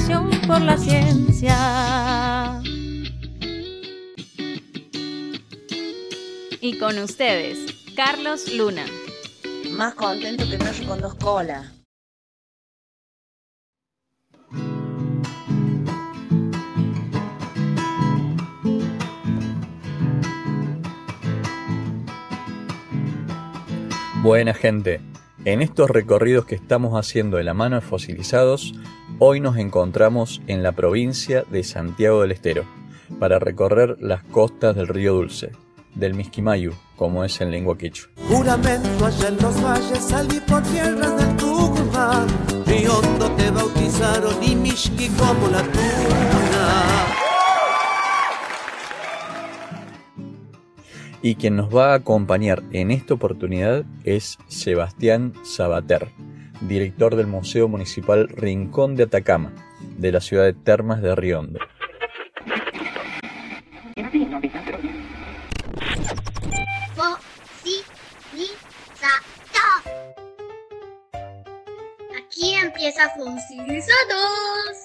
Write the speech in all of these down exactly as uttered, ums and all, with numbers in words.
pasión por la ciencia. Y con ustedes, Carlos Luna. Más contento que perro con dos colas. Buena gente, en estos recorridos que estamos haciendo de la mano de Fosilizados, hoy nos encontramos en la provincia de Santiago del Estero para recorrer las costas del Río Dulce, del Misquimayu, como es en lengua quechua. Juramento allá en los valles, salí por tierras del Tucumán, Río Hondo te bautizaron y Mixqui como la tuna. Y quien nos va a acompañar en esta oportunidad es Sebastián Sabater, director del Museo Municipal Rincón de Atacama, de la ciudad de Termas de Río Hondo. Aquí empieza Fosilizados.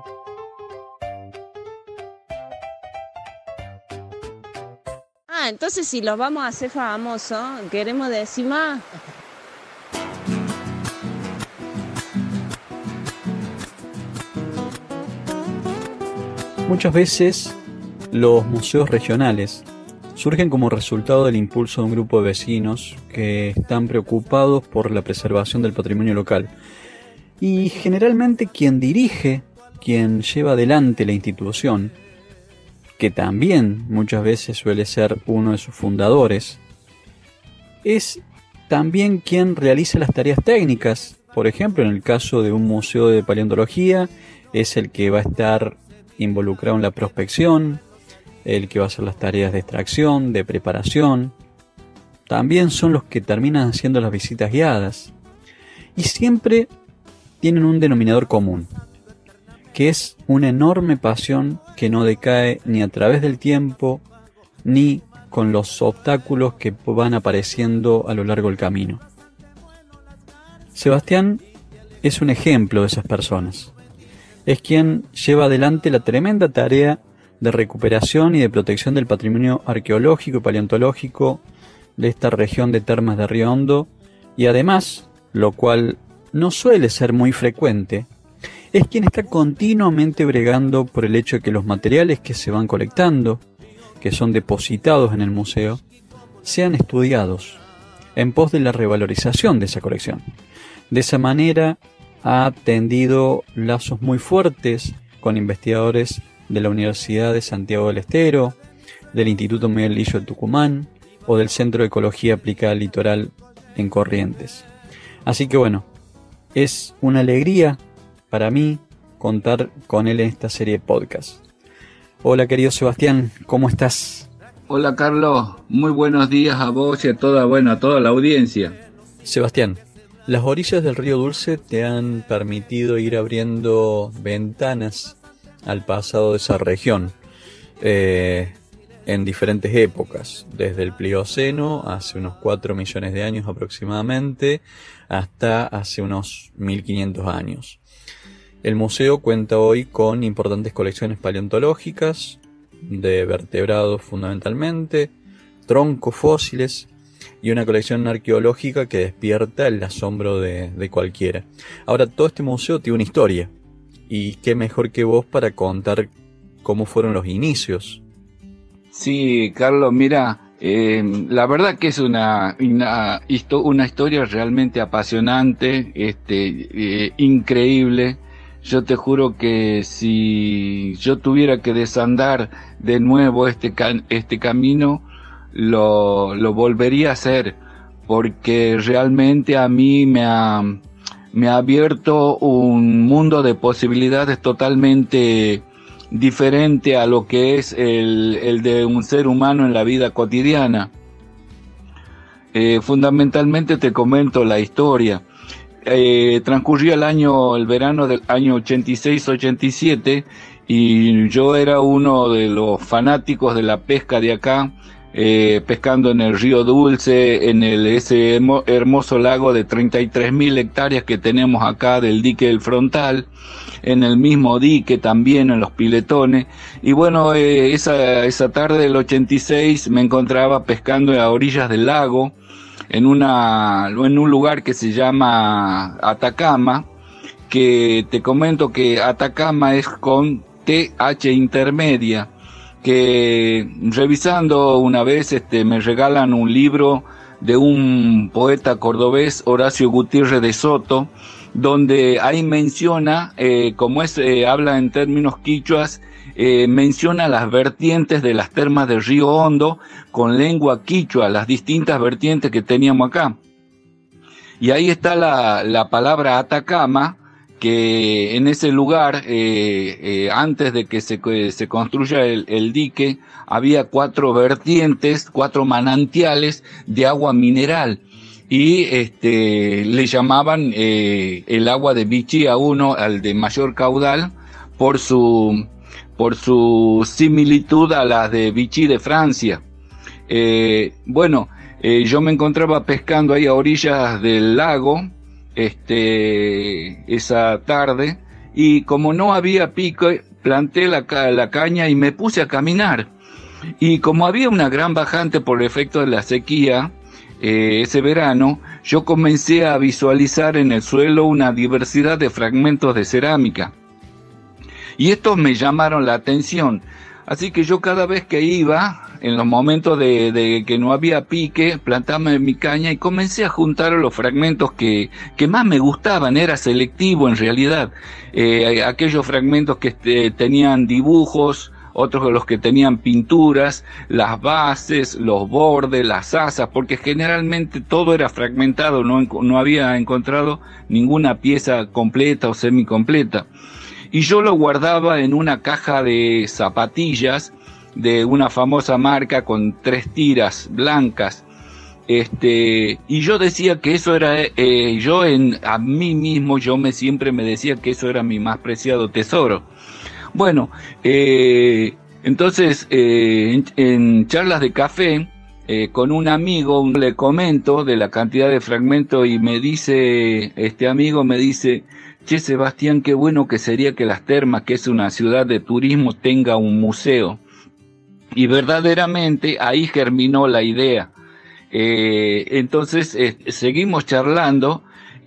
Ah, entonces si los vamos a hacer famosos, queremos decir más. Muchas veces los museos regionales surgen como resultado del impulso de un grupo de vecinos que están preocupados por la preservación del patrimonio local. Y generalmente quien dirige, quien lleva adelante la institución, que también muchas veces suele ser uno de sus fundadores, es también quien realiza las tareas técnicas. Por ejemplo, en el caso de un museo de paleontología, es el que va a estar involucrado en la prospección, el que va a hacer las tareas de extracción, de preparación. También son los que terminan haciendo las visitas guiadas. Y siempre tienen un denominador común, que es una enorme pasión que no decae ni a través del tiempo, ni con los obstáculos que van apareciendo a lo largo del camino. Sebastián es un ejemplo de esas personas. Es quien lleva adelante la tremenda tarea de recuperación y de protección del patrimonio arqueológico y paleontológico de esta región de Termas de Río Hondo, y además, lo cual no suele ser muy frecuente, es quien está continuamente bregando por el hecho de que los materiales que se van colectando, que son depositados en el museo, sean estudiados en pos de la revalorización de esa colección. De esa manera ha tendido lazos muy fuertes con investigadores de la Universidad de Santiago del Estero, del Instituto Miguel Lillo de Tucumán o del Centro de Ecología Aplicada al Litoral en Corrientes. Así que bueno, es una alegría para mí contar con él en esta serie de podcast. Hola querido Sebastián, ¿cómo estás? Hola Carlos, muy buenos días a vos y a toda, bueno, a toda la audiencia. Sebastián, las orillas del Río Dulce te han permitido ir abriendo ventanas al pasado de esa región eh, en diferentes épocas, desde el Plioceno hace unos cuatro millones de años aproximadamente hasta hace unos mil quinientos años. El museo cuenta hoy con importantes colecciones paleontológicas, de vertebrados fundamentalmente, troncos fósiles y una colección arqueológica que despierta el asombro de, de cualquiera. Ahora, todo este museo tiene una historia, y qué mejor que vos para contar cómo fueron los inicios. Sí, Carlos, mira, eh, la verdad que es una, una, una historia realmente apasionante, este, eh, increíble. Yo te juro que si yo tuviera que desandar de nuevo este, este camino, lo, lo volvería a hacer, porque realmente a mí me ha, me ha abierto un mundo de posibilidades totalmente diferente a lo que es el, el de un ser humano en la vida cotidiana. Eh, fundamentalmente te comento la historia. Eh, transcurría el año, el verano del año ochenta y seis ochenta y siete, y yo era uno de los fanáticos de la pesca de acá, eh, pescando en el río Dulce, en el ese hermoso lago de treinta y tres mil hectáreas que tenemos acá del dique del Frontal, en el mismo dique también, en los piletones. Y bueno, eh, esa, esa tarde del ochenta y seis me encontraba pescando a orillas del lago, en una, en un lugar que se llama Atacama, que te comento que Atacama es con T H intermedia, que revisando una vez este me regalan un libro de un poeta cordobés, Horacio Gutiérrez de Soto, donde ahí menciona, eh, como es, eh, habla en términos quichuas, eh, menciona las vertientes de las termas del Río Hondo con lengua quichua, las distintas vertientes que teníamos acá. Y ahí está la, la palabra Atacama, que en ese lugar, eh, eh, antes de que se, que se construya el, el dique, había cuatro vertientes, cuatro manantiales de agua mineral. Y este le llamaban eh, el agua de Vichy a uno, al de mayor caudal, por su por su similitud a las de Vichy de Francia. Eh, bueno, eh, yo me encontraba pescando ahí a orillas del lago, este esa tarde, y como no había pico, planté la, la caña y me puse a caminar. Y como había una gran bajante por el efecto de la sequía, Eh, ese verano, yo comencé a visualizar en el suelo una diversidad de fragmentos de cerámica. Y estos me llamaron la atención. Así que yo cada vez que iba, en los momentos de, de que no había pique, plantaba mi caña y comencé a juntar los fragmentos que, que más me gustaban. Era selectivo en realidad. Eh, aquellos fragmentos que este, tenían dibujos, otros de los que tenían pinturas, las bases, los bordes, las asas, porque generalmente todo era fragmentado, no, no había encontrado ninguna pieza completa o semicompleta. Y yo lo guardaba en una caja de zapatillas de una famosa marca con tres tiras blancas. Este, y yo decía que eso era, eh, yo en, a mí mismo, yo me siempre me decía que eso era mi más preciado tesoro. Bueno, eh, entonces eh, en, en charlas de café eh, con un amigo le comento de la cantidad de fragmentos y me dice, este amigo me dice, che Sebastián, qué bueno que sería que Las Termas, que es una ciudad de turismo, tenga un museo. Y verdaderamente ahí germinó la idea. Eh, entonces eh, seguimos charlando.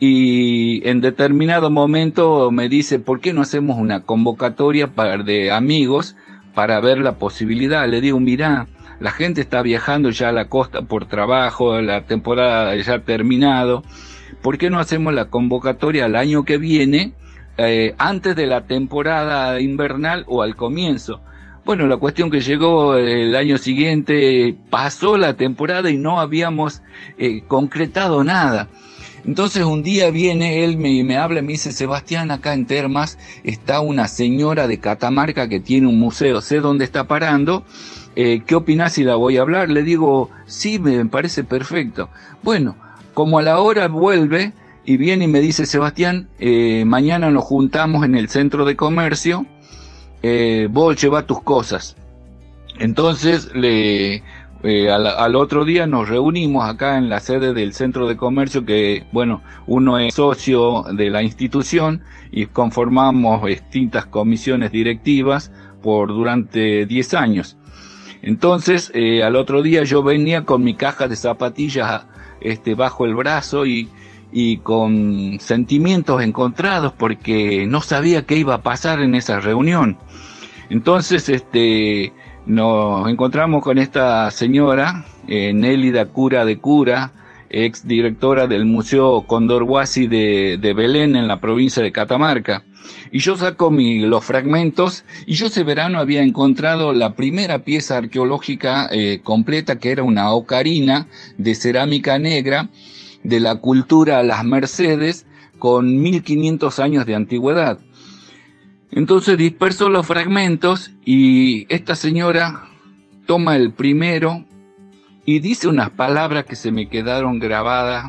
Y en determinado momento me dice, ¿por qué no hacemos una convocatoria para, de amigos para ver la posibilidad? Le digo, mirá, la gente está viajando ya a la costa por trabajo, la temporada ya ha terminado. ¿Por qué no hacemos la convocatoria al año que viene, eh, antes de la temporada invernal o al comienzo? Bueno, la cuestión que llegó el año siguiente, pasó la temporada y no habíamos eh, concretado nada. Entonces un día viene él, me, me habla y me dice, Sebastián, acá en Termas está una señora de Catamarca que tiene un museo, sé dónde está parando, eh, ¿qué opinás si la voy a hablar? Le digo, sí, me parece perfecto. Bueno, como a la hora vuelve y viene y me dice, Sebastián, eh, mañana nos juntamos en el centro de comercio, eh, vos lleva tus cosas. Entonces le... Eh, al, al otro día nos reunimos acá en la sede del centro de comercio, que bueno, uno es socio de la institución y conformamos distintas comisiones directivas por durante diez años. Entonces eh, al otro día yo venía con mi caja de zapatillas este, bajo el brazo y, y con sentimientos encontrados porque no sabía qué iba a pasar en esa reunión. Entonces este nos encontramos con esta señora, eh, Nélida Cura de Cura, ex directora del Museo Condorhuasi de, de Belén en la provincia de Catamarca. Y yo saco mi, los fragmentos, y yo ese verano había encontrado la primera pieza arqueológica eh, completa, que era una ocarina de cerámica negra de la cultura Las Mercedes, con mil quinientos años de antigüedad. Entonces disperso los fragmentos y esta señora toma el primero y dice unas palabras que se me quedaron grabadas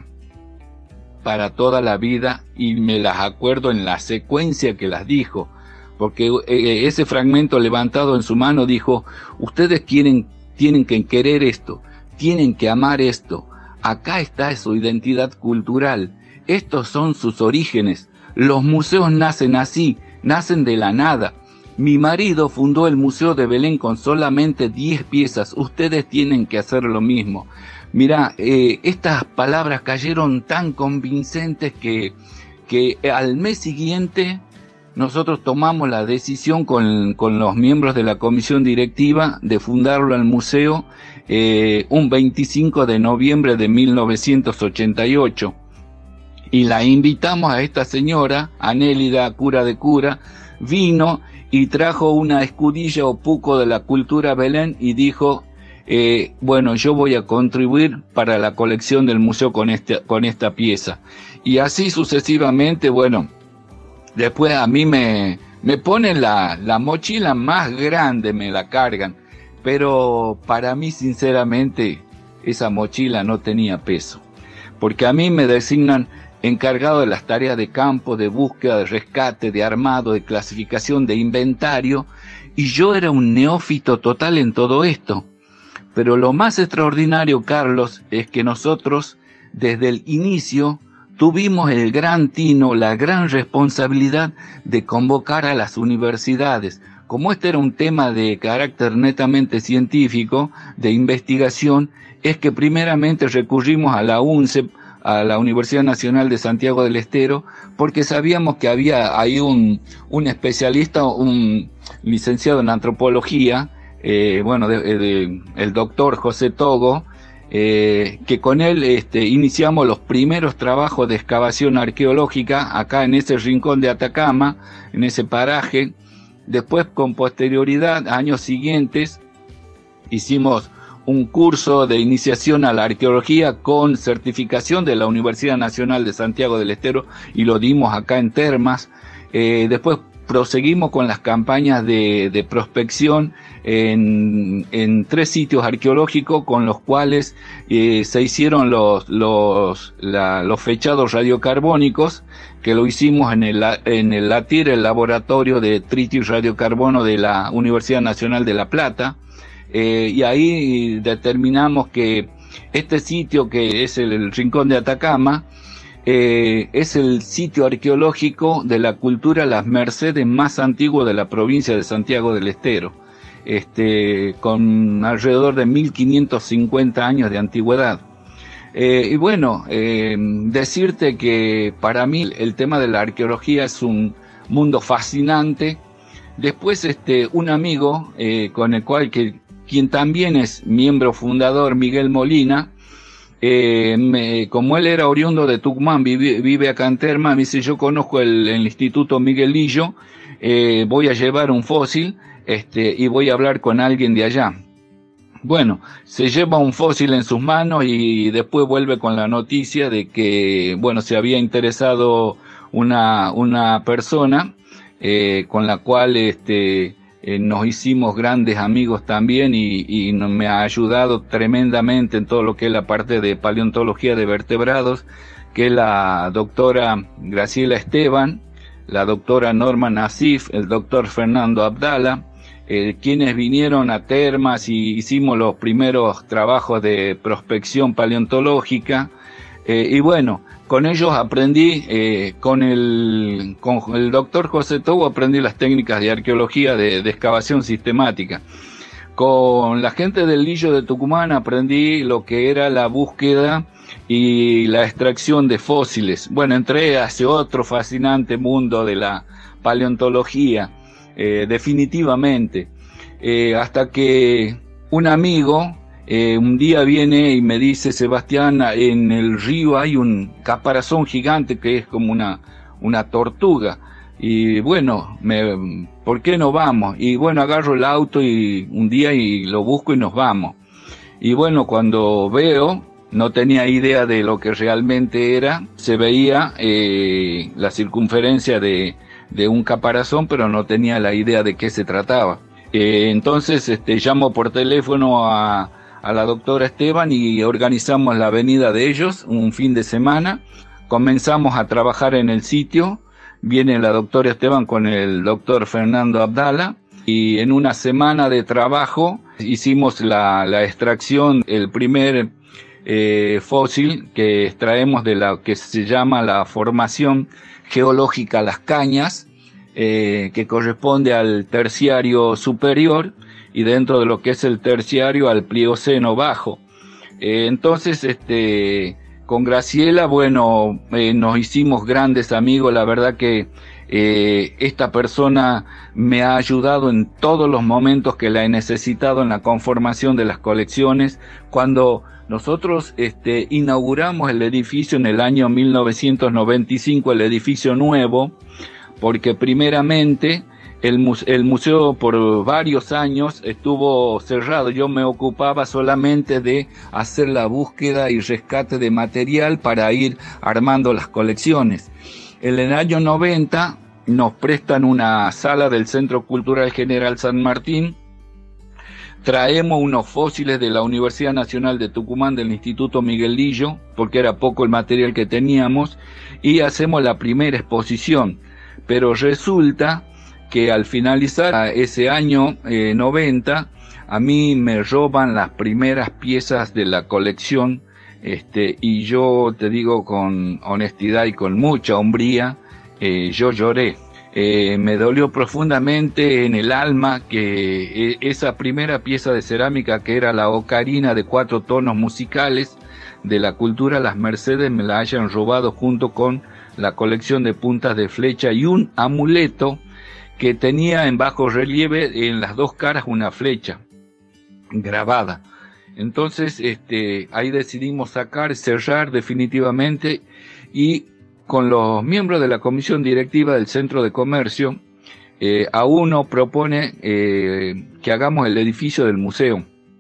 para toda la vida y me las acuerdo en la secuencia que las dijo, porque ese fragmento levantado en su mano dijo, ustedes quieren tienen que querer esto, tienen que amar esto. Acá está su identidad cultural, estos son sus orígenes. Los museos nacen así, nacen de la nada. Mi marido fundó el Museo de Belén con solamente diez piezas, ustedes tienen que hacer lo mismo. Mirá, eh, estas palabras cayeron tan convincentes que, que al mes siguiente nosotros tomamos la decisión con, con los miembros de la comisión directiva de fundarlo al museo eh, un veinticinco de noviembre de mil novecientos ochenta y ocho. Y la invitamos a esta señora, Anélida, cura de cura, vino y trajo una escudilla o puco de la cultura Belén y dijo, eh, bueno, yo voy a contribuir para la colección del museo con, este, con esta pieza. Y así sucesivamente, bueno, después a mí me, me ponen la, la mochila más grande, me la cargan, pero para mí sinceramente esa mochila no tenía peso, porque a mí me designan encargado de las tareas de campo, de búsqueda, de rescate, de armado, de clasificación, de inventario, y yo era un neófito total en todo esto. Pero lo más extraordinario, Carlos, es que nosotros, desde el inicio, tuvimos el gran tino, la gran responsabilidad de convocar a las universidades. Como este era un tema de carácter netamente científico, de investigación, es que primeramente recurrimos a la UNCEP, a la Universidad Nacional de Santiago del Estero, porque sabíamos que había ahí un, un especialista, un licenciado en antropología, eh, bueno, de, de, el doctor José Togo, eh, que con él este, iniciamos los primeros trabajos de excavación arqueológica acá en ese rincón de Atacama, en ese paraje. Después, con posterioridad, años siguientes, hicimos un curso de iniciación a la arqueología con certificación de la Universidad Nacional de Santiago del Estero y lo dimos acá en Termas. Eh, después proseguimos con las campañas de, de prospección en, en tres sitios arqueológicos con los cuales eh, se hicieron los, los, la, los fechados radiocarbónicos, que lo hicimos en el, en el LATIR, el Laboratorio de Tritio y Radiocarbono de la Universidad Nacional de La Plata. Eh, y ahí determinamos que este sitio, que es el, el Rincón de Atacama, eh, es el sitio arqueológico de la cultura Las Mercedes más antiguo de la provincia de Santiago del Estero, este, con alrededor de mil quinientos cincuenta años de antigüedad. Eh, y bueno, eh, decirte que para mí el tema de la arqueología es un mundo fascinante. Después, este, un amigo eh, con el cual que quien también es miembro fundador, Miguel Molina, eh, me, como él era oriundo de Tucumán, vive, vive acá en Terma, me dice, yo conozco el, el Instituto Miguelillo, eh, voy a llevar un fósil este, y voy a hablar con alguien de allá. Bueno, se lleva un fósil en sus manos y después vuelve con la noticia de que, bueno, se había interesado una, una persona eh, con la cual este, Eh, nos hicimos grandes amigos también y, y no, me ha ayudado tremendamente en todo lo que es la parte de paleontología de vertebrados, que es la doctora Graciela Esteban, la doctora Norma Nasif, el doctor Fernando Abdala, eh, quienes vinieron a Termas y hicimos los primeros trabajos de prospección paleontológica. Eh, y bueno, con ellos aprendí, eh, con el con el doctor José Togo aprendí las técnicas de arqueología de, de excavación sistemática. Con la gente del Lillo de Tucumán aprendí lo que era la búsqueda y la extracción de fósiles. Bueno, entré hacia otro fascinante mundo de la paleontología, eh, definitivamente, eh, hasta que un amigo Eh, un día viene y me dice, Sebastián, en el río hay un caparazón gigante que es como una, una tortuga. Y bueno, me, ¿por qué no vamos? Y bueno, agarro el auto y un día y lo busco y nos vamos. Y bueno, cuando veo, no tenía idea de lo que realmente era. Se veía eh, la circunferencia de, de un caparazón, pero no tenía la idea de qué se trataba. Eh, entonces este, llamo por teléfono a a la doctora Esteban y organizamos la venida de ellos un fin de semana. Comenzamos a trabajar en el sitio, viene la doctora Esteban con el doctor Fernando Abdala y en una semana de trabajo hicimos la, la extracción, el primer eh, fósil que extraemos de la que se llama la formación geológica Las Cañas, eh, que corresponde al terciario superior y dentro de lo que es el terciario al Plioceno bajo. Eh, entonces, este, con Graciela, bueno, eh, nos hicimos grandes amigos. La verdad que eh, esta persona me ha ayudado en todos los momentos que la he necesitado en la conformación de las colecciones. Cuando nosotros este, inauguramos el edificio en el año mil novecientos noventa y cinco, el edificio nuevo, porque primeramente el, muse- el museo por varios años estuvo cerrado. Yo me ocupaba solamente de hacer la búsqueda y rescate de material para ir armando las colecciones. En el año noventa nos prestan una sala del Centro Cultural General San Martín. Traemos unos fósiles de la Universidad Nacional de Tucumán, del Instituto Miguel Lillo, porque era poco el material que teníamos, y hacemos la primera exposición. Pero resulta que al finalizar ese año eh, noventa, a mí me roban las primeras piezas de la colección, este, y yo te digo con honestidad y con mucha hombría, eh, yo lloré. Eh, me dolió profundamente en el alma que eh, esa primera pieza de cerámica, que era la ocarina de cuatro tonos musicales de la cultura Las Mercedes, me la hayan robado junto con la colección de puntas de flecha y un amuleto que tenía en bajo relieve en las dos caras una flecha grabada. Entonces, este, ahí decidimos sacar, cerrar definitivamente, y con los miembros de la comisión directiva del Centro de Comercio, eh, a uno propone eh, que hagamos el edificio del museo.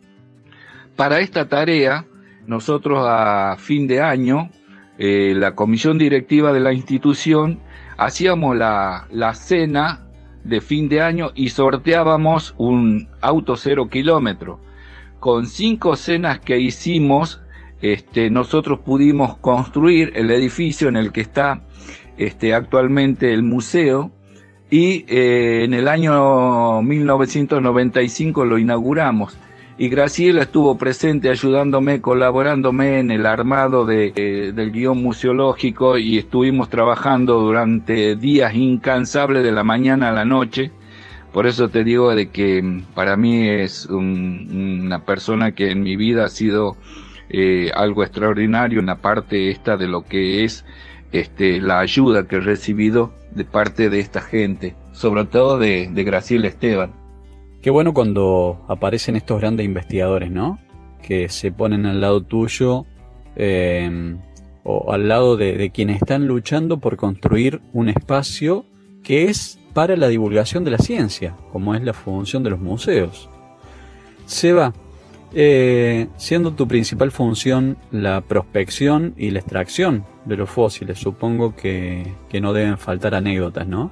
Para esta tarea, nosotros a fin de año, eh, la comisión directiva de la institución, hacíamos la, la cena de fin de año y sorteábamos un auto cero kilómetro. Con cinco cenas que hicimos, Este, nosotros pudimos construir el edificio en el que está este, actualmente el museo, y eh, en el año mil novecientos noventa y cinco lo inauguramos, y Graciela estuvo presente ayudándome, colaborándome en el armado de, eh, del guión museológico, y estuvimos trabajando durante días incansables de la mañana a la noche. Por eso te digo de que para mí es un, una persona que en mi vida ha sido Eh, algo extraordinario en la parte esta de lo que es este, la ayuda que he recibido de parte de esta gente, sobre todo de, de Graciela Esteban. Qué bueno cuando aparecen estos grandes investigadores, ¿no? Que se ponen al lado tuyo eh, o al lado de, de quienes están luchando por construir un espacio que es para la divulgación de la ciencia, como es la función de los museos. Seba, Eh, siendo tu principal función la prospección y la extracción de los fósiles, supongo que, que no deben faltar anécdotas, ¿no?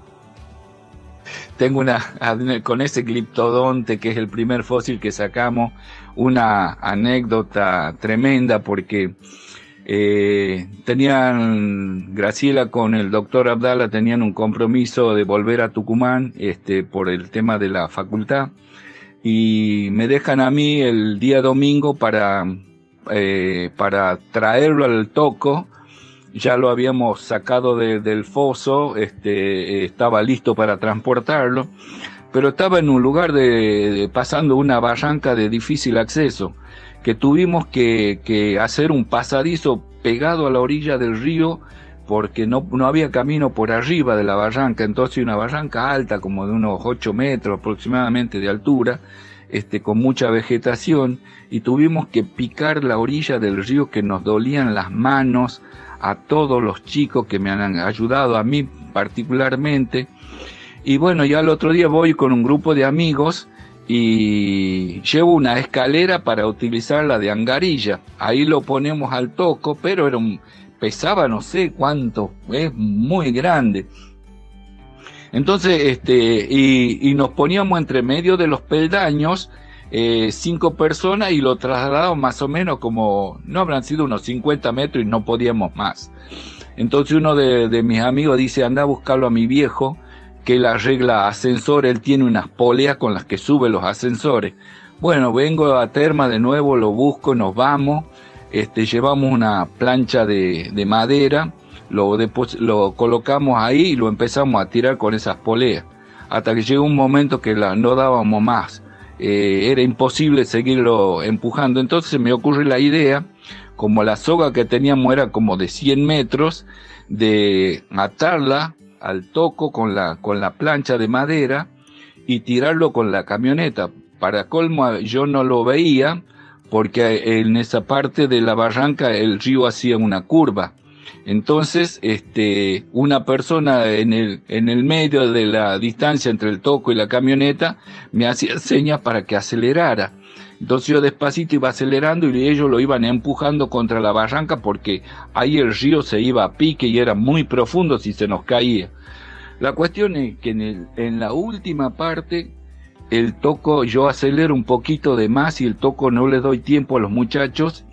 Tengo una, con ese gliptodonte, que es el primer fósil que sacamos, una anécdota tremenda, porque eh, tenían, Graciela con el doctor Abdala tenían un compromiso de volver a Tucumán este, por el tema de la facultad, y me dejan a mí el día domingo para, eh, para traerlo al Toco. Ya lo habíamos sacado de, del foso, este, estaba listo para transportarlo, pero estaba en un lugar de, de pasando una barranca de difícil acceso, que tuvimos que, que hacer un pasadizo pegado a la orilla del río, porque no, no había camino por arriba de la barranca. Entonces una barranca alta, como de unos ocho metros aproximadamente de altura, este, con mucha vegetación, y tuvimos que picar la orilla del río, que nos dolían las manos a todos los chicos que me han ayudado, a mí particularmente. Y bueno, ya el otro día voy con un grupo de amigos y llevo una escalera para utilizarla de angarilla. Ahí lo ponemos al Toco, pero era un, pesaba no sé cuánto, es muy grande. Entonces, este, y, y nos poníamos entre medio de los peldaños, eh, cinco personas, y lo trasladamos más o menos como, no habrán sido unos cincuenta metros, y no podíamos más. Entonces uno de, de mis amigos dice, anda a buscarlo a mi viejo, que él arregla ascensor, él tiene unas poleas con las que sube los ascensores. Bueno, vengo a Terma de nuevo, lo busco, nos vamos, este, llevamos una plancha de, de madera, lo, depos- lo colocamos ahí y lo empezamos a tirar con esas poleas, hasta que llegó un momento que la, no dábamos más, eh, era imposible seguirlo empujando. Entonces se me ocurre la idea, como la soga que teníamos era como de cien metros, de atarla al toco con la, con la plancha de madera y tirarlo con la camioneta. Para colmo, yo no lo veía porque en esa parte de la barranca el río hacía una curva. Entonces, este, una persona en el, en el medio de la distancia entre el toco y la camioneta me hacía señas para que acelerara. Entonces yo despacito iba acelerando y ellos lo iban empujando contra la barranca porque ahí el río se iba a pique y era muy profundo si se nos caía. La cuestión es que en, el, en la última parte el toco, yo acelero un poquito de más y el toco no le doy tiempo a los muchachos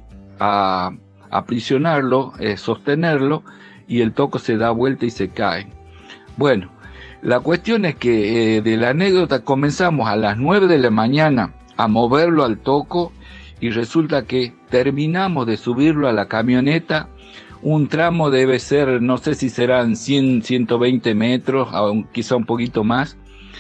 a aprisionarlo, eh, sostenerlo, y el toco se da vuelta y se cae. Bueno, la cuestión es que eh, de la anécdota comenzamos a las nueve de la mañana a moverlo al toco y resulta que terminamos de subirlo a la camioneta. Un tramo debe ser, no sé si serán cien, ciento veinte metros, quizá un poquito más,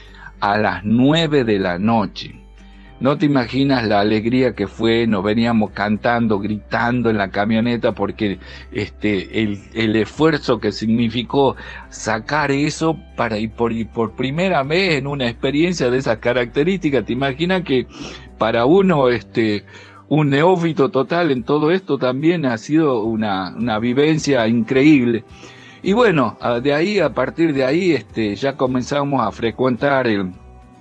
a las nueve de la noche. No te imaginas la alegría que fue, nos veníamos cantando, gritando en la camioneta porque este el, el esfuerzo que significó sacar eso para ir por, ir por primera vez en una experiencia de esas características. Te imaginas que para uno este un neófito total en todo esto también ha sido una, una vivencia increíble. Y bueno, de ahí, a partir de ahí, este, ya comenzamos a frecuentar el,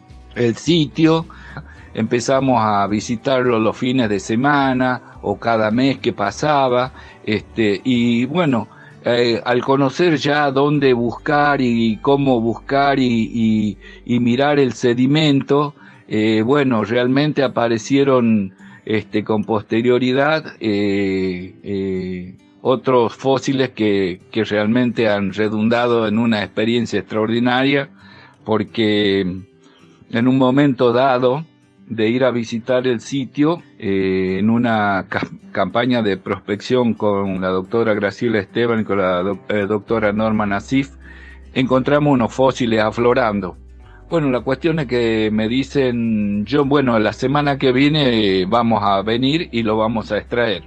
el sitio, empezamos a visitarlo los fines de semana o cada mes que pasaba, este, y bueno, eh, al conocer ya dónde buscar y cómo buscar y, y, y mirar el sedimento, eh, bueno, realmente aparecieron este, con posterioridad eh, eh, otros fósiles que, que realmente han redundado en una experiencia extraordinaria, porque en un momento dado de ir a visitar el sitio, eh, en una ca- campaña de prospección con la doctora Graciela Esteban y con la do- eh, doctora Norma Nasif, encontramos unos fósiles aflorando. Bueno, la cuestión es que me dicen, yo, bueno, la semana que viene eh, vamos a venir y lo vamos a extraer.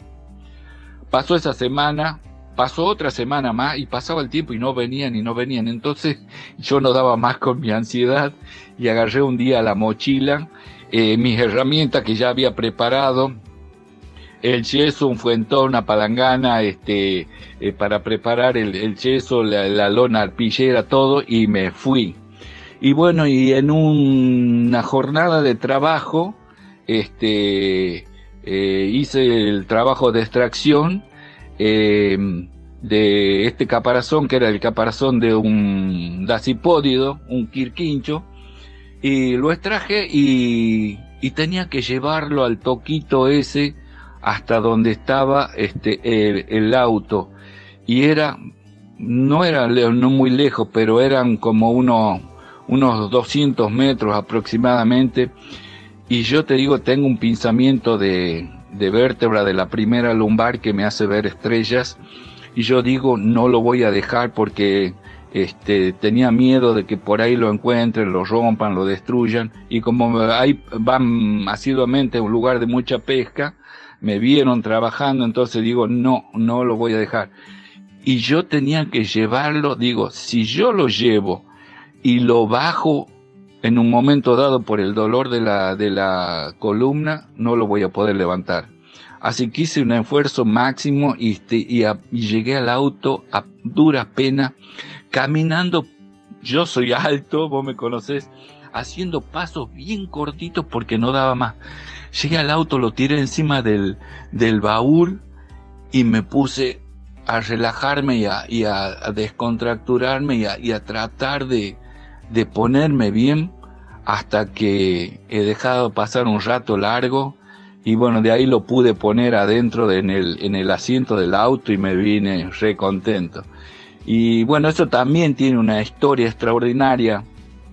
Pasó esa semana, pasó otra semana más y pasaba el tiempo y no venían y no venían. Entonces yo no daba más con mi ansiedad y agarré un día la mochila, eh, mis herramientas que ya había preparado, el yeso, un fuentón, una palangana, este, eh, para preparar el, el yeso, la, la lona arpillera, todo, y me fui. Y bueno, y en un, una jornada de trabajo, este, eh, hice el trabajo de extracción eh, de este caparazón, que era el caparazón de un dacipódido, un quirquincho, y lo extraje y, y tenía que llevarlo al toquito ese hasta donde estaba este el, el auto, y era, no era no muy lejos, pero eran como unos unos doscientos metros aproximadamente, y yo te digo, tengo un pinzamiento de, de vértebra de la primera lumbar que me hace ver estrellas, y yo digo, no lo voy a dejar porque este tenía miedo de que por ahí lo encuentren, lo rompan, lo destruyan, y como ahí van asiduamente a un lugar de mucha pesca, me vieron trabajando, entonces digo, no, no lo voy a dejar. Y yo tenía que llevarlo, digo, si yo lo llevo y lo bajo en un momento dado por el dolor de la, de la columna, no lo voy a poder levantar. Así que hice un esfuerzo máximo y, y, a, y llegué al auto a duras penas, caminando. Yo soy alto, vos me conocés, haciendo pasos bien cortitos porque no daba más. Llegué al auto, lo tiré encima del, del baúl y me puse a relajarme y a, y a, a descontracturarme y a, y a tratar de, de ponerme bien hasta que he dejado pasar un rato largo, y bueno, de ahí lo pude poner adentro de, en, el, en el asiento del auto y me vine re contento. Y bueno, eso también tiene una historia extraordinaria,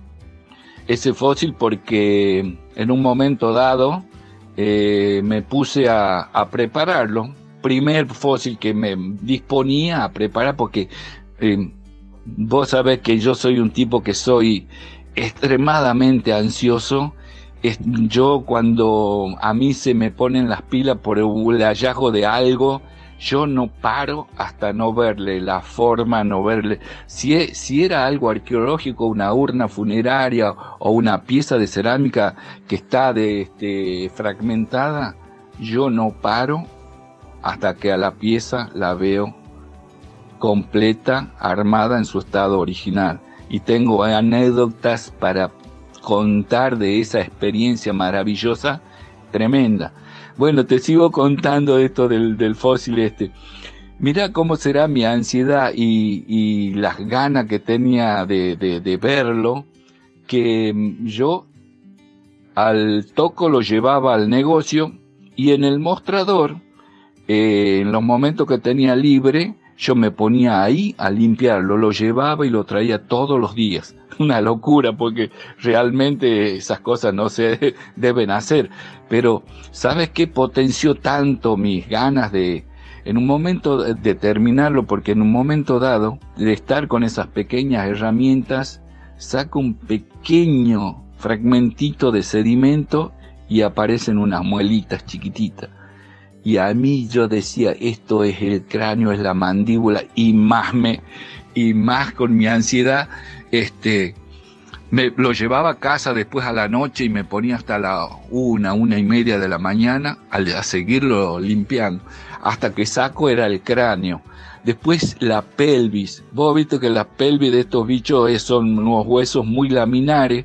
ese fósil, porque en un momento dado eh, me puse a, a prepararlo. Primer fósil que me disponía a preparar, porque eh, vos sabés que yo soy un tipo que soy extremadamente ansioso. Es, yo cuando a mí se me ponen las pilas por el hallazgo de algo, yo no paro hasta no verle la forma, no verle. Si, si era algo arqueológico, una urna funeraria o una pieza de cerámica que está de, este, fragmentada, yo no paro hasta que a la pieza la veo completa, armada en su estado original. Y tengo anécdotas para contar de esa experiencia maravillosa, tremenda. Bueno, te sigo contando esto del, del fósil este. Mirá cómo será mi ansiedad y, y las ganas que tenía de, de, de verlo, que yo al toco lo llevaba al negocio y en el mostrador, eh, en los momentos que tenía libre, yo me ponía ahí a limpiarlo, lo llevaba y lo traía todos los días. Una locura, porque realmente esas cosas no se deben hacer. Pero, ¿sabes qué potenció tanto mis ganas de, en un momento de terminarlo? Porque en un momento dado, de estar con esas pequeñas herramientas, saco un pequeño fragmentito de sedimento y aparecen unas muelitas chiquititas. Y a mí yo decía, esto es el cráneo, es la mandíbula, y más me, y más con mi ansiedad, este, me lo llevaba a casa después a la noche y me ponía hasta la una, una y media de la mañana a, a seguirlo limpiando, hasta que saco era el cráneo. Después la pelvis, vos viste que la pelvis de estos bichos es, son unos huesos muy laminares,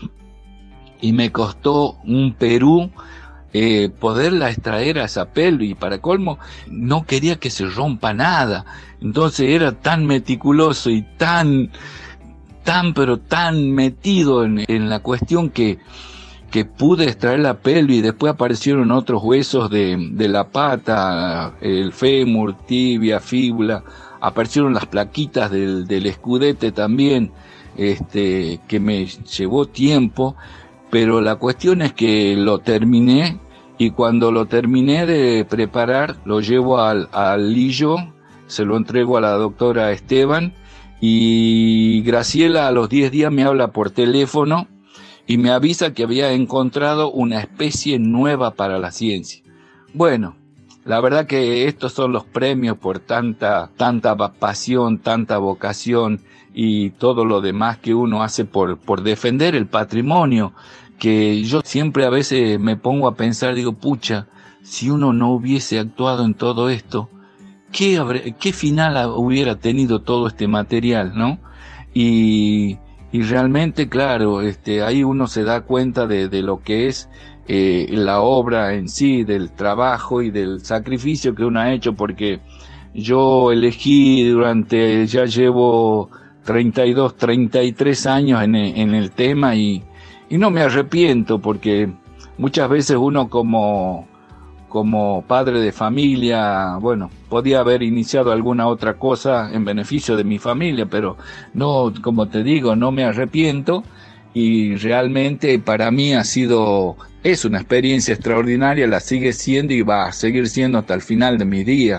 y me costó un Perú, Eh, poderla extraer a esa pelvis, y para colmo no quería que se rompa nada. Entonces era tan meticuloso y tan tan pero tan metido en, en la cuestión que que pude extraer la pelvis. Después aparecieron otros huesos de, de la pata, el fémur, tibia, fíbula, aparecieron las plaquitas del, del escudete también, este, que me llevó tiempo, pero la cuestión es que lo terminé. Y cuando lo terminé de preparar, lo llevo al, al Lillo, se lo entrego a la doctora Esteban, y Graciela a los diez días me habla por teléfono y me avisa que había encontrado una especie nueva para la ciencia. Bueno, la verdad que estos son los premios por tanta, tanta pasión, tanta vocación y todo lo demás que uno hace por, por defender el patrimonio. Que yo siempre a veces me pongo a pensar, digo, pucha, si uno no hubiese actuado en todo esto, ¿qué, habré, qué final hubiera tenido todo este material, no? Y, y realmente, claro, este, ahí uno se da cuenta de, de lo que es eh, la obra en sí, del trabajo y del sacrificio que uno ha hecho, porque yo elegí durante, ya llevo treinta y dos, treinta y tres años en, en el tema y Y no me arrepiento, porque muchas veces uno como, como padre de familia, bueno, podía haber iniciado alguna otra cosa en beneficio de mi familia, pero no, como te digo, no me arrepiento, y realmente para mí ha sido, es una experiencia extraordinaria, la sigue siendo y va a seguir siendo hasta el final de mis días.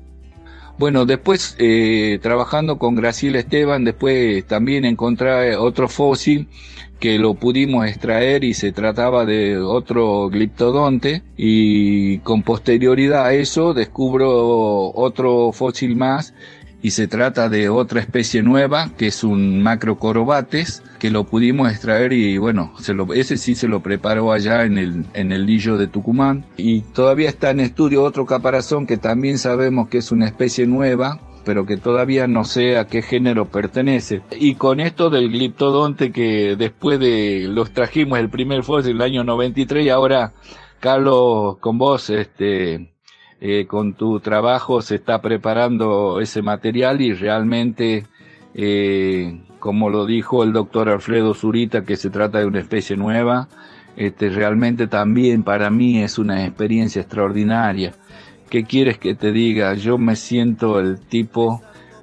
Bueno, después eh, trabajando con Graciela Esteban, después también encontré otro fósil que lo pudimos extraer y se trataba de otro gliptodonte, y con posterioridad a eso descubro otro fósil más y se trata de otra especie nueva que es un Macrocorobates, que lo pudimos extraer y bueno, se lo, ese sí se lo preparó allá en el, en el Lillo de Tucumán, y todavía está en estudio otro caparazón que también sabemos que es una especie nueva, pero que todavía no sé a qué género pertenece. Y con esto del gliptodonte, que después de los trajimos el primer fósil en el año noventa y tres, y ahora, Carlos, con vos, este, eh, con tu trabajo se está preparando ese material, y realmente, eh, como lo dijo el doctor Alfredo Zurita, que se trata de una especie nueva, este, realmente también para mí es una experiencia extraordinaria. ¿Qué quieres que te diga? Yo me siento el tipo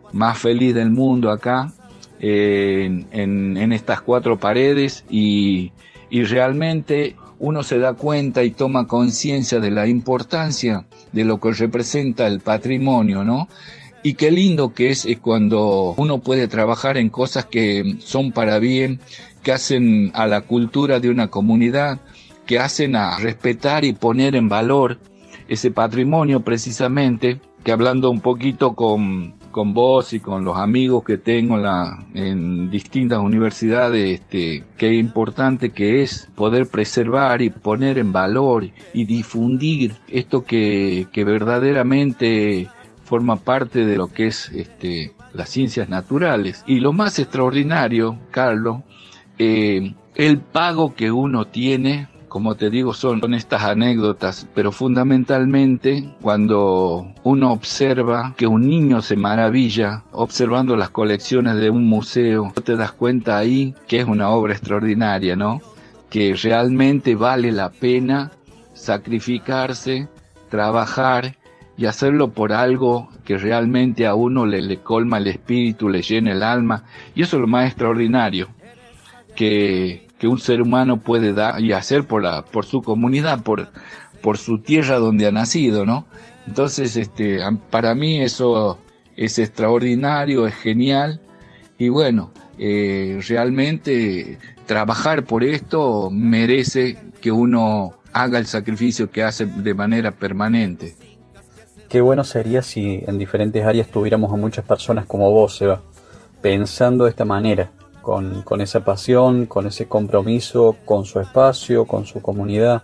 más feliz del mundo acá, eh, en, en, en estas cuatro paredes, y, y realmente uno se da cuenta y toma conciencia de la importancia de lo que representa el patrimonio, ¿no? Y qué lindo que es, es cuando uno puede trabajar en cosas que son para bien, que hacen a la cultura de una comunidad, que hacen a respetar y poner en valor ese patrimonio precisamente, que hablando un poquito con, con vos y con los amigos que tengo en, la, en distintas universidades, este, qué importante que es poder preservar y poner en valor y difundir esto que, que verdaderamente forma parte de lo que es este, las ciencias naturales. Y lo más extraordinario, Carlos, eh, el pago que uno tiene, como te digo, son, son estas anécdotas, pero fundamentalmente cuando uno observa que un niño se maravilla observando las colecciones de un museo, te das cuenta ahí que es una obra extraordinaria, ¿no? Que realmente vale la pena sacrificarse, trabajar y hacerlo por algo que realmente a uno le, le colma el espíritu, le llena el alma, y eso es lo más extraordinario que, que un ser humano puede dar y hacer por la, por su comunidad, por, por su tierra donde ha nacido, ¿no? Entonces, este, para mí eso es extraordinario, es genial, y bueno, eh, realmente trabajar por esto merece que uno haga el sacrificio que hace de manera permanente. Qué bueno sería si en diferentes áreas tuviéramos a muchas personas como vos, Seba, pensando de esta manera, con, con esa pasión, con ese compromiso, con su espacio, con su comunidad.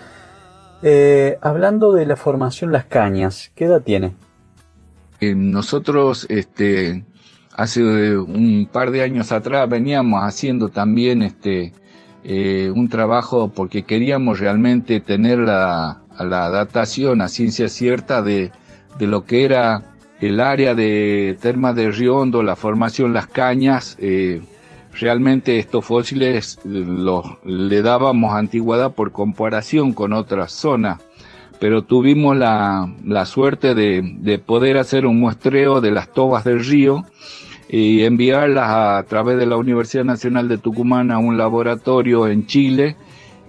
Eh, hablando de la formación Las Cañas, ¿qué edad tiene? Eh, nosotros, este, hace un par de años atrás veníamos haciendo también este, eh, un trabajo porque queríamos realmente tener la... a la datación a ciencia cierta de, de lo que era el área de Termas de Río Hondo, la formación Las Cañas. Eh, realmente estos fósiles los, le dábamos antigüedad por comparación con otras zonas, pero tuvimos la, la suerte de, de poder hacer un muestreo de las tobas del río y enviarlas a, a través de la Universidad Nacional de Tucumán a un laboratorio en Chile,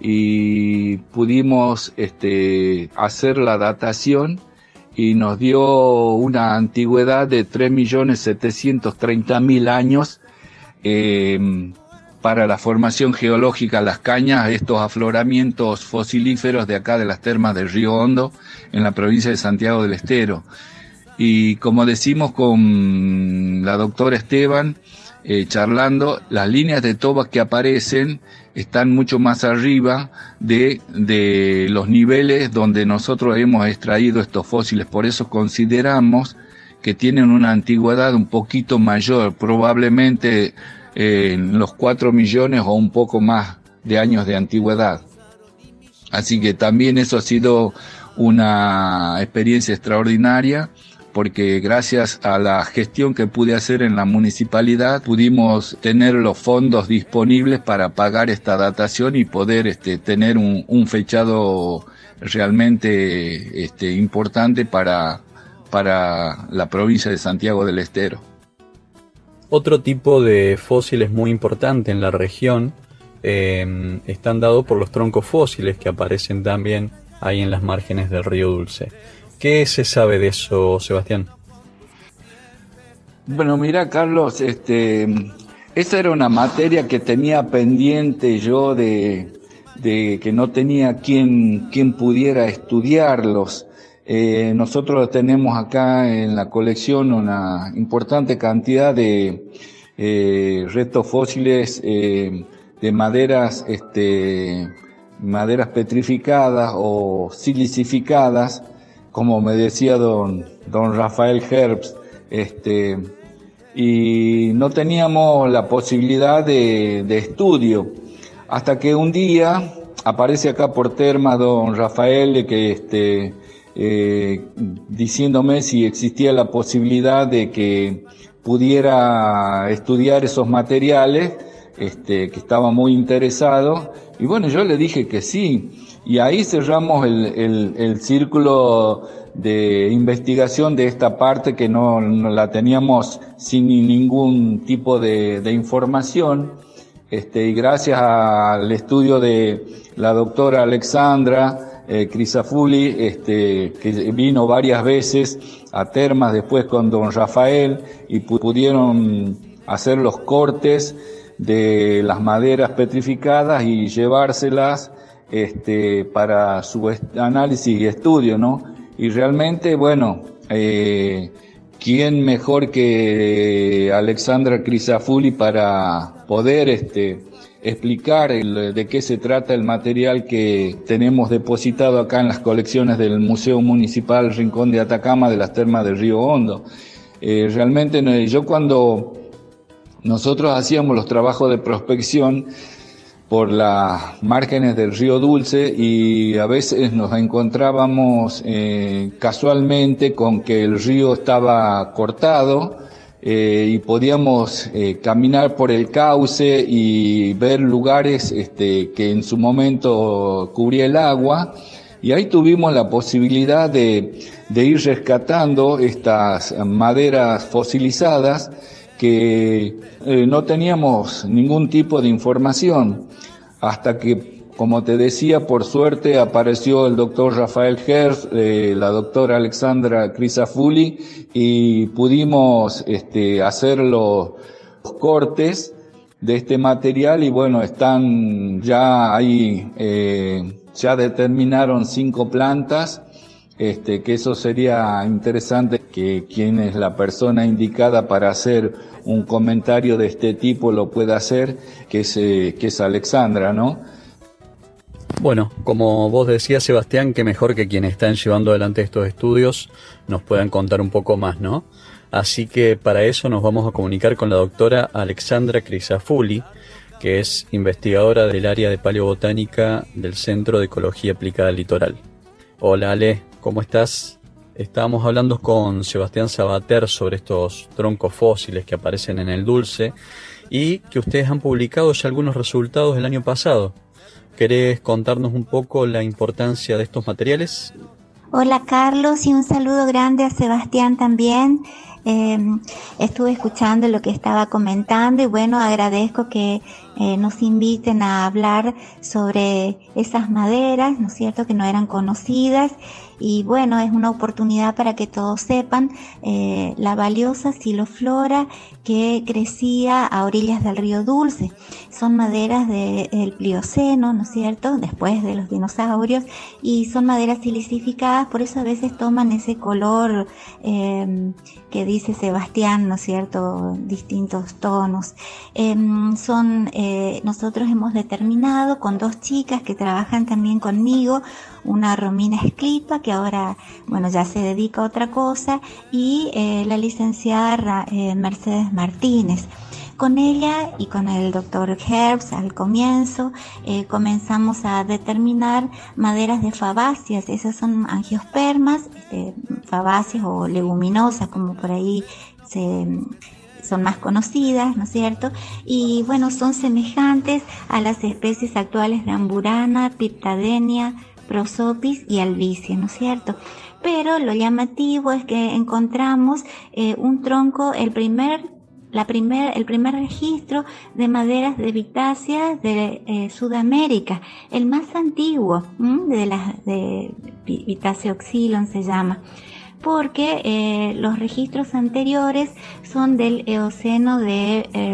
y pudimos este, hacer la datación y nos dio una antigüedad de tres millones setecientos treinta mil años eh, para la formación geológica Las Cañas, estos afloramientos fosilíferos de acá de las termas del Río Hondo en la provincia de Santiago del Estero. Y como decimos con la doctora Esteban, eh, charlando, las líneas de tobas que aparecen están mucho más arriba de, de los niveles donde nosotros hemos extraído estos fósiles. Por eso consideramos que tienen una antigüedad un poquito mayor, probablemente eh, en los cuatro millones o un poco más de años de antigüedad. Así que también eso ha sido una experiencia extraordinaria, porque gracias a la gestión que pude hacer en la municipalidad pudimos tener los fondos disponibles para pagar esta datación y poder este, tener un, un fechado realmente este, importante para, para la provincia de Santiago del Estero. Otro tipo de fósiles muy importante en la región eh, están dados por los troncos fósiles que aparecen también ahí en las márgenes del río Dulce. ¿Qué se sabe de eso, Sebastián? Bueno, mira, Carlos, este, esa era una materia que tenía pendiente yo de, de que no tenía quien, quien pudiera estudiarlos. Eh, nosotros tenemos acá en la colección una importante cantidad de eh, restos fósiles eh, de maderas, este, maderas petrificadas o silicificadas, como me decía don, don Rafael Herbst, este, y no teníamos la posibilidad de, de estudio, hasta que un día aparece acá por Termas don Rafael, que este, eh, diciéndome si existía la posibilidad de que pudiera estudiar esos materiales, este, que estaba muy interesado, y bueno, yo le dije que sí. Y ahí cerramos el, el, el círculo de investigación de esta parte que no, no la teníamos sin ningún tipo de, de información. Este, y gracias al estudio de la doctora Alexandra eh, Crisafulli, este, que vino varias veces a Termas después con don Rafael y pudieron hacer los cortes de las maderas petrificadas y llevárselas este, para su análisis y estudio, ¿no? Y realmente, bueno, eh, ¿quién mejor que Alexandra Crisafulli para poder este, explicar el, de qué se trata el material que tenemos depositado acá en las colecciones del Museo Municipal Rincón de Atacama de las Termas del Río Hondo? Eh, realmente yo cuando nosotros hacíamos los trabajos de prospección por las márgenes del río Dulce y a veces nos encontrábamos eh, casualmente con que el río estaba cortado eh, y podíamos eh, caminar por el cauce y ver lugares este, que en su momento cubría el agua, y ahí tuvimos la posibilidad de, de ir rescatando estas maderas fosilizadas que eh, no teníamos ningún tipo de información, hasta que, como te decía, por suerte apareció el doctor Rafael Herz, eh, la doctora Alexandra Crisafulli, y pudimos este, hacer los, los cortes de este material, y bueno, están ya ahí, eh, ya determinaron cinco plantas. Este, que eso sería interesante, que quien es la persona indicada para hacer un comentario de este tipo lo pueda hacer, que es, eh, que es Alexandra, ¿no? Bueno, como vos decías, Sebastián, que mejor que quienes están llevando adelante estos estudios nos puedan contar un poco más, ¿no? Así que para eso nos vamos a comunicar con la doctora Alexandra Crisafulli, que es investigadora del área de paleobotánica del Centro de Ecología Aplicada al Litoral. Hola Ale, ¿cómo estás? Estábamos hablando con Sebastián Sabater sobre estos troncos fósiles que aparecen en el Dulce y que ustedes han publicado ya algunos resultados el año pasado. ¿Querés contarnos un poco la importancia de estos materiales? Hola Carlos, y un saludo grande a Sebastián también. Eh, estuve escuchando lo que estaba comentando y bueno, agradezco que eh, nos inviten a hablar sobre esas maderas, ¿no es cierto?, que no eran conocidas, y bueno, es una oportunidad para que todos sepan eh, la valiosa xiloflora que crecía a orillas del río Dulce. Son maderas del Plioceno, ¿no es cierto?, después de los dinosaurios, y son maderas silicificadas, por eso a veces toman ese color eh, que dice Sebastián, ¿no es cierto?, distintos tonos. Eh, son, eh, nosotros hemos determinado con dos chicas que trabajan también conmigo, una Romina Esclipa, que ahora, bueno, ya se dedica a otra cosa, y eh, la licenciada eh, Mercedes Martínez. Con ella y con el doctor Herbst al comienzo eh, comenzamos a determinar maderas de fabáceas. Esas son angiospermas, este, fabáceas o leguminosas, como por ahí se, son más conocidas, ¿no es cierto? Y bueno, son semejantes a las especies actuales de Amburana, Piptadenia, Prosopis y Albicia, ¿no es cierto? Pero lo llamativo es que encontramos eh, un tronco, el primer La primer, el primer registro de maderas de Vitáceas de eh, Sudamérica, el más antiguo, ¿m? de las de Vitácea oxylon se llama, porque eh, los registros anteriores son del Eoceno de, eh,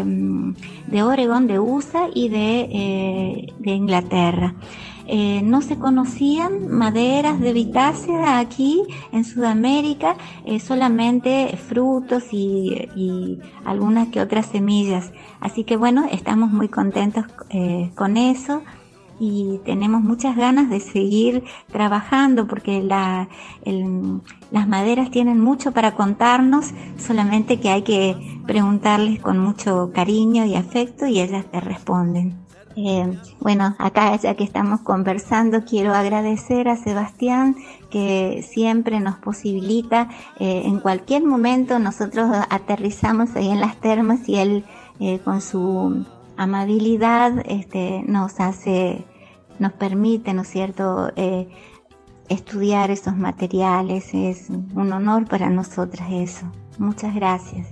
de Oregon, de U S A y de, eh, de Inglaterra. Eh, no se conocían maderas de Vitácea aquí en Sudamérica, eh, solamente frutos y, y algunas que otras semillas. Así que bueno, estamos muy contentos eh, con eso y tenemos muchas ganas de seguir trabajando porque la, el, las maderas tienen mucho para contarnos, solamente que hay que preguntarles con mucho cariño y afecto y ellas te responden. Eh, bueno, acá ya que estamos conversando, quiero agradecer a Sebastián que siempre nos posibilita, eh, en cualquier momento nosotros aterrizamos ahí en las termas y él eh, con su amabilidad este, nos hace nos permite, ¿no es cierto?, eh, estudiar esos materiales. Es un honor para nosotras eso. Muchas gracias.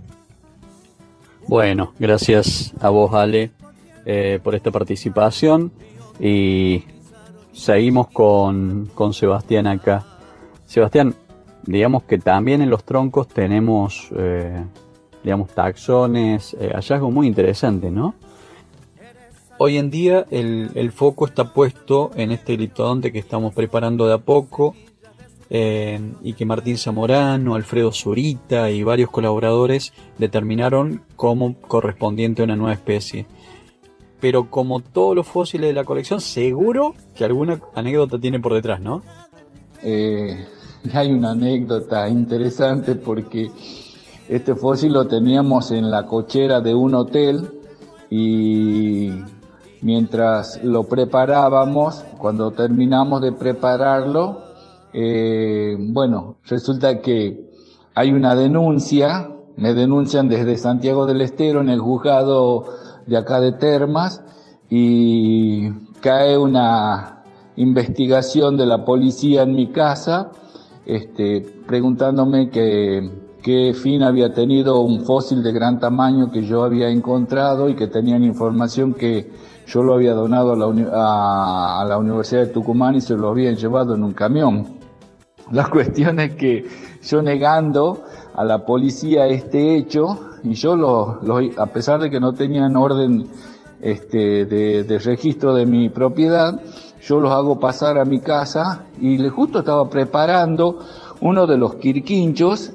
Bueno, gracias a vos, Ale, eh, por esta participación, y seguimos con, con Sebastián acá. Sebastián, digamos que también en los troncos tenemos, eh, digamos, taxones, eh, hallazgos muy interesantes, ¿no? Hoy en día el, el foco está puesto en este gliptodonte que estamos preparando de a poco, eh, y que Martín Zamorano, Alfredo Zurita y varios colaboradores determinaron como correspondiente a una nueva especie. Pero como todos los fósiles de la colección, seguro que alguna anécdota tiene por detrás, ¿no? Eh, hay una anécdota interesante porque este fósil lo teníamos en la cochera de un hotel, y mientras lo preparábamos, cuando terminamos de prepararlo, eh, bueno, resulta que hay una denuncia, me denuncian desde Santiago del Estero en el juzgado de acá de Termas, y cae una investigación de la policía en mi casa, este, preguntándome que qué fin había tenido un fósil de gran tamaño que yo había encontrado, y que tenían información que yo lo había donado a la, uni- a, a la Universidad de Tucumán y se lo habían llevado en un camión. La cuestión es que yo negando a la policía este hecho, y yo lo, lo a pesar de que no tenían orden este, de, de registro de mi propiedad, yo los hago pasar a mi casa, y le justo estaba preparando uno de los quirquinchos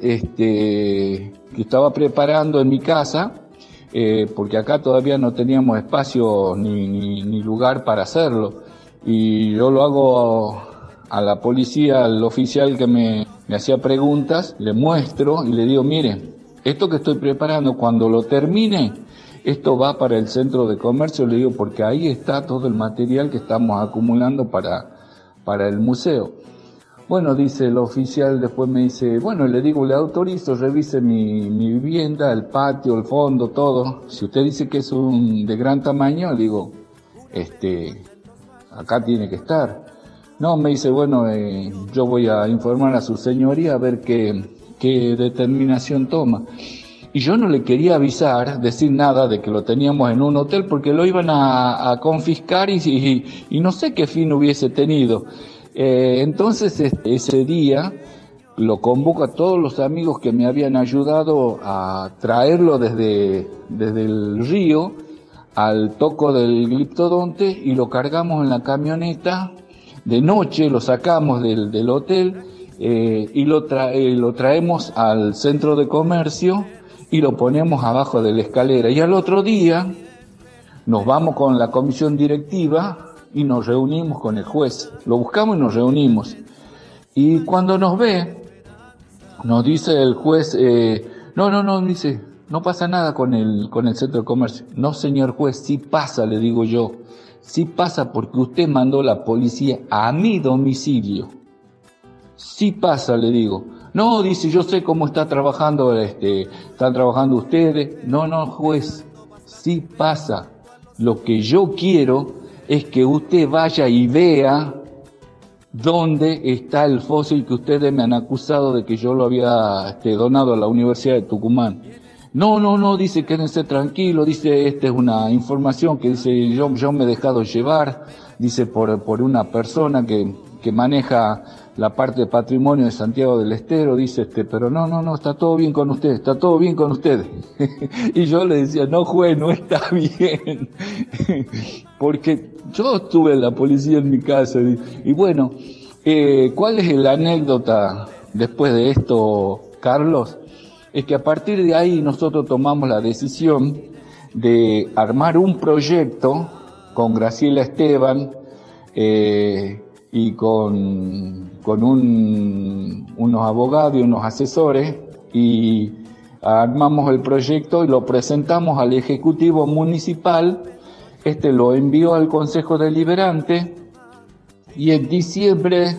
este, que estaba preparando en mi casa, eh, porque acá todavía no teníamos espacio ni, ni, ni lugar para hacerlo, y yo lo hago a la policía, al oficial que me, me hacía preguntas, le muestro y le digo, mire, esto que estoy preparando, cuando lo termine, esto va para el centro de comercio, le digo, porque ahí está todo el material que estamos acumulando para, para el museo. Bueno, dice el oficial, después me dice, bueno, le digo, le autorizo, revise mi, mi vivienda, el patio, el fondo, todo. Si usted dice que es un de gran tamaño, le digo, este, acá tiene que estar. No, me dice, bueno, eh, yo voy a informar a su señoría a ver qué, qué determinación toma. Y yo no le quería avisar, decir nada de que lo teníamos en un hotel, porque lo iban a, a confiscar y, y, y no sé qué fin hubiese tenido. Eh, entonces este, ese día lo convoco a todos los amigos que me habían ayudado a traerlo desde, desde el río al toco del gliptodonte, y lo cargamos en la camioneta. De noche lo sacamos del, del hotel eh, y lo, tra eh, lo traemos al centro de comercio y lo ponemos abajo de la escalera. Y al otro día nos vamos con la comisión directiva y nos reunimos con el juez. Lo buscamos y nos reunimos. Y cuando nos ve, nos dice el juez, eh, no, no, no, dice, no pasa nada con el, con el centro de comercio. No, señor juez, sí pasa, le digo yo. Sí pasa porque usted mandó la policía a mi domicilio. Sí pasa, le digo. No, dice, yo sé cómo está trabajando, este, están trabajando ustedes. No, no, juez, sí pasa. Lo que yo quiero es que usted vaya y vea dónde está el fósil que ustedes me han acusado de que yo lo había este, donado a la Universidad de Tucumán. No, no, no, dice, quédense tranquilos, dice, esta es una información que dice, yo, yo me he dejado llevar, dice, por, por una persona que, que maneja la parte de patrimonio de Santiago del Estero, dice, este, pero no, no, no, está todo bien con ustedes, está todo bien con ustedes. Y yo le decía, no, juez, no está bien. Porque yo estuve en la policía en mi casa, y, y bueno, eh, ¿cuál es la anécdota después de esto, Carlos? Es que a partir de ahí nosotros tomamos la decisión de armar un proyecto con Graciela Esteban eh, y con, con un, unos abogados y unos asesores, y armamos el proyecto y lo presentamos al Ejecutivo Municipal. Este lo envió al Consejo Deliberante, y en diciembre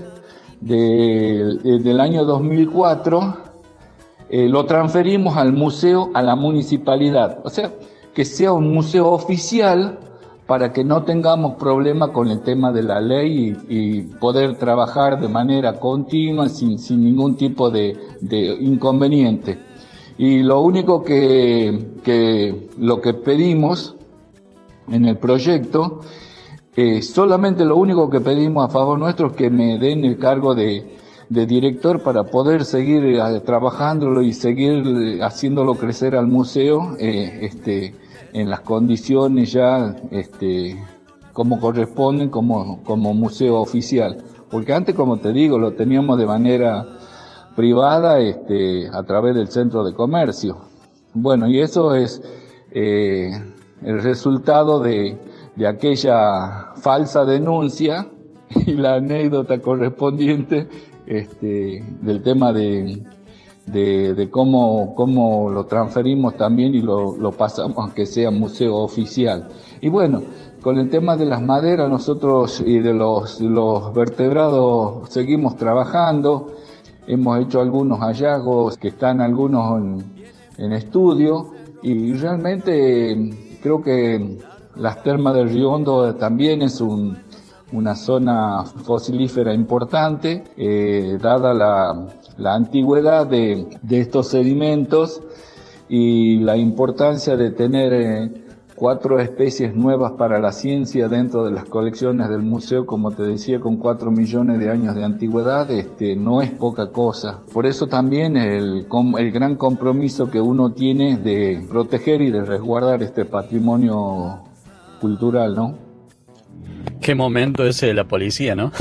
de, de, del año dos mil cuatro Eh, lo transferimos al museo, a la municipalidad. O sea, que sea un museo oficial para que no tengamos problema con el tema de la ley y, y poder trabajar de manera continua sin, sin ningún tipo de, de inconveniente. Y lo único que, que, lo que pedimos en el proyecto, eh, solamente lo único que pedimos a favor nuestro es que me den el cargo de, de director para poder seguir eh, trabajándolo y seguir haciéndolo crecer al museo, eh, este, en las condiciones ya este, como corresponden como, como museo oficial. Porque antes, como te digo, lo teníamos de manera privada este, a través del centro de comercio. Bueno, y eso es eh, el resultado de, de aquella falsa denuncia y la anécdota correspondiente este, del tema de... de, de cómo, cómo lo transferimos también y lo, lo pasamos a que sea museo oficial. Y bueno, con el tema de las maderas nosotros y de los, los vertebrados seguimos trabajando, hemos hecho algunos hallazgos que están algunos en, en estudio y realmente creo que las termas del Río Hondo también es un, una zona fosilífera importante, eh, dada la la antigüedad de, de estos sedimentos y la importancia de tener eh, cuatro especies nuevas para la ciencia dentro de las colecciones del museo, como te decía, con cuatro millones de años de antigüedad, este, no es poca cosa. Por eso también el, el gran compromiso que uno tiene de proteger y de resguardar este patrimonio cultural, ¿no? Qué momento ese de la policía, ¿no?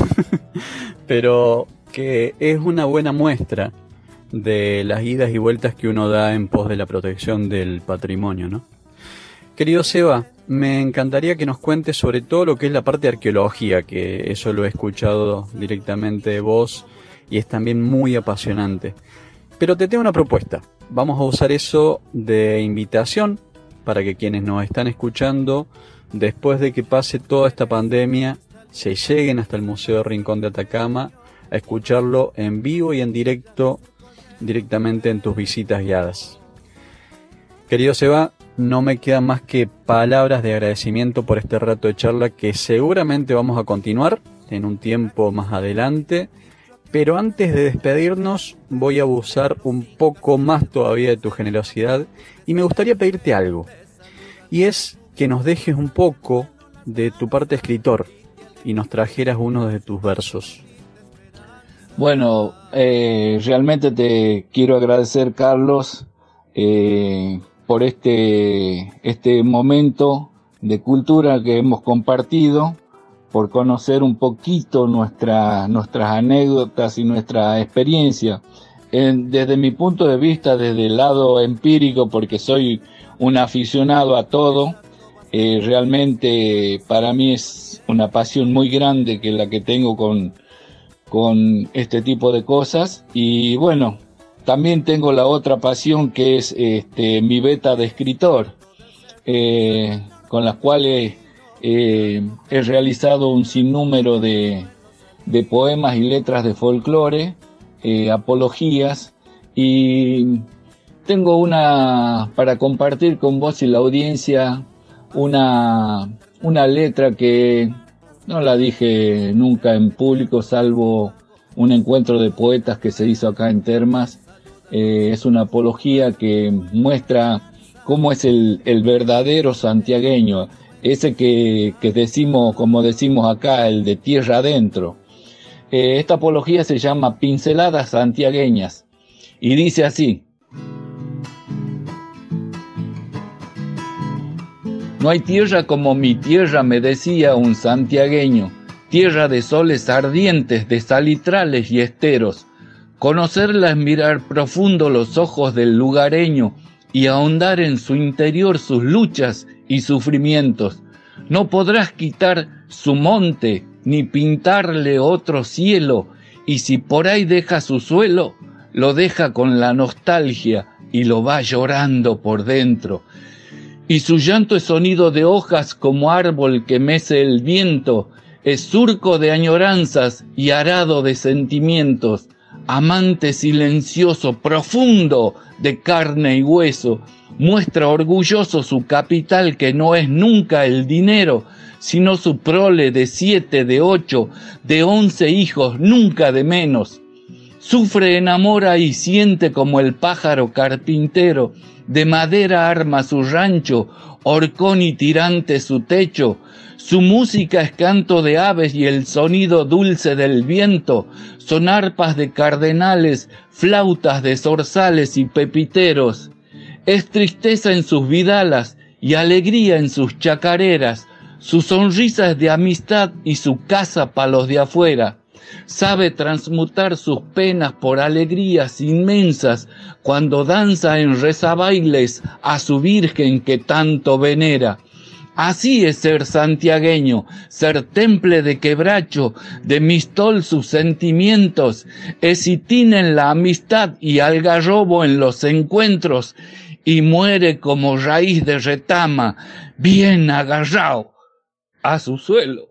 Pero que es una buena muestra de las idas y vueltas que uno da en pos de la protección del patrimonio, ¿no? Querido Seba, me encantaría que nos cuentes sobre todo lo que es la parte de arqueología, que eso lo he escuchado directamente de vos y es también muy apasionante. Pero te tengo una propuesta. Vamos a usar eso de invitación para que quienes nos están escuchando, después de que pase toda esta pandemia, se lleguen hasta el Museo Rincón de Atacama a escucharlo en vivo y en directo, directamente en tus visitas guiadas. Querido Seba, no me quedan más que palabras de agradecimiento por este rato de charla que seguramente vamos a continuar en un tiempo más adelante, pero antes de despedirnos voy a abusar un poco más todavía de tu generosidad y me gustaría pedirte algo, y es que nos dejes un poco de tu parte escritor y nos trajeras uno de tus versos. Bueno, eh, realmente te quiero agradecer, Carlos, eh, por este, este momento de cultura que hemos compartido, por conocer un poquito nuestra, nuestras anécdotas y nuestra experiencia. Eh, desde mi punto de vista, desde el lado empírico, porque soy un aficionado a todo, eh, realmente para mí es una pasión muy grande que la que tengo con con este tipo de cosas. Y bueno, también tengo la otra pasión que es este, mi beta de escritor, eh, con las cuales eh, he realizado un sinnúmero de, de poemas y letras de folclore, eh, apologías, y tengo una para compartir con vos y la audiencia, una, una letra que no la dije nunca en público, salvo un encuentro de poetas que se hizo acá en Termas. Eh, es una apología que muestra cómo es el, el verdadero santiagueño, ese que, que decimos, como decimos acá, el de tierra adentro. Eh, esta apología se llama Pinceladas Santiagueñas y dice así: no hay tierra como mi tierra, me decía un santiagueño, tierra de soles ardientes, de salitrales y esteros. Conocerla es mirar profundo los ojos del lugareño y ahondar en su interior sus luchas y sufrimientos. No podrás quitar su monte ni pintarle otro cielo, y si por ahí deja su suelo, lo deja con la nostalgia y lo va llorando por dentro. Y su llanto es sonido de hojas como árbol que mece el viento, es surco de añoranzas y arado de sentimientos, amante silencioso, profundo de carne y hueso, muestra orgulloso su capital, que no es nunca el dinero, sino su prole de siete, de ocho, de once hijos, nunca de menos. Sufre, enamora y siente como el pájaro carpintero, de madera arma su rancho, horcón y tirante su techo. Su música es canto de aves y el sonido dulce del viento, son arpas de cardenales, flautas de zorzales y pepiteros. Es tristeza en sus vidalas y alegría en sus chacareras, su sonrisa es de amistad y su casa pa' los de afuera. Sabe transmutar sus penas por alegrías inmensas cuando danza en rezabailes a su Virgen que tanto venera. Así es ser santiagueño, ser temple de quebracho, de mistol sus sentimientos, esitín en la amistad y algarrobo en los encuentros, y muere como raíz de retama, bien agarrado a su suelo.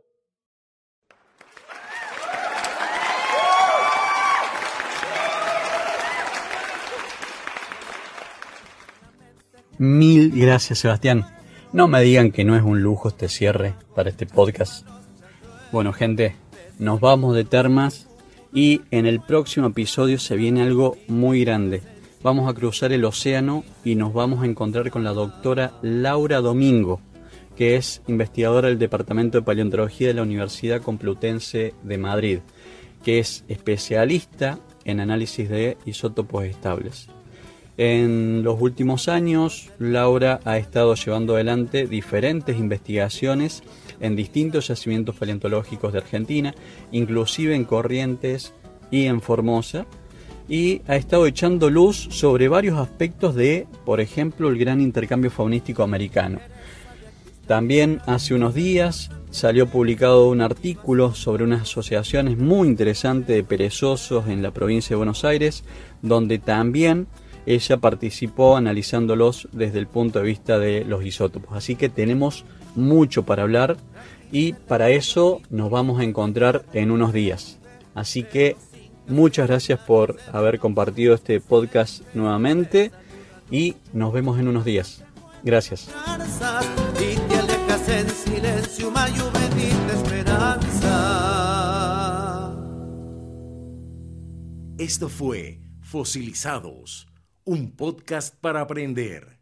Mil gracias, Sebastián. No me digan que no es un lujo este cierre para este podcast. Bueno, gente, nos vamos de Termas y en el próximo episodio se viene algo muy grande. Vamos a cruzar el océano y nos vamos a encontrar con la doctora Laura Domingo, que es investigadora del Departamento de Paleontología de la Universidad Complutense de Madrid, que es especialista en análisis de isótopos estables. En los últimos años, Laura ha estado llevando adelante diferentes investigaciones en distintos yacimientos paleontológicos de Argentina, inclusive en Corrientes y en Formosa, y ha estado echando luz sobre varios aspectos de, por ejemplo, el gran intercambio faunístico americano. También hace unos días salió publicado un artículo sobre unas asociaciones muy interesantes de perezosos en la provincia de Buenos Aires, donde también ella participó analizándolos desde el punto de vista de los isótopos. Así que tenemos mucho para hablar y para eso nos vamos a encontrar en unos días. Así que muchas gracias por haber compartido este podcast nuevamente y nos vemos en unos días. Gracias. Y te alejas en silencio, mayo bendita esperanza. Esto fue Fosilizados, un podcast para aprender.